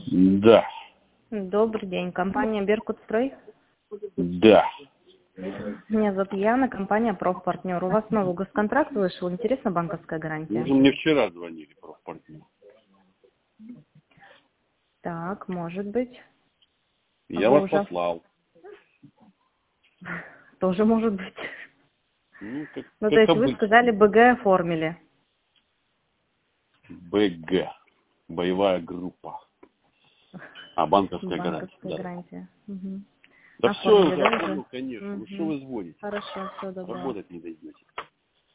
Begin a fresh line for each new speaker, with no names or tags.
Да.
Добрый день. Компания «Беркутстрой».
Да.
Меня зовут Яна, компания «Профпартнер». У вас новый госконтракт вышел. Интересна банковская гарантия?
Уже мне вчера звонили профпартнер.
Так, может быть.
Я
Вы
вас
уже...
послал.
Тоже может быть.
Ну,
Ну, то
как
есть вы
обычно.
сказали, БГ оформили.
БГ. Боевая группа. А банковская гарантия.
Банковская
Да.
гарантия. Угу.
Да все
Оформили,
уже
да,
оформил,
уже?
конечно. Ну что
Угу.
вы звоните?
Хорошо, все, добро.
Работать не дойдете.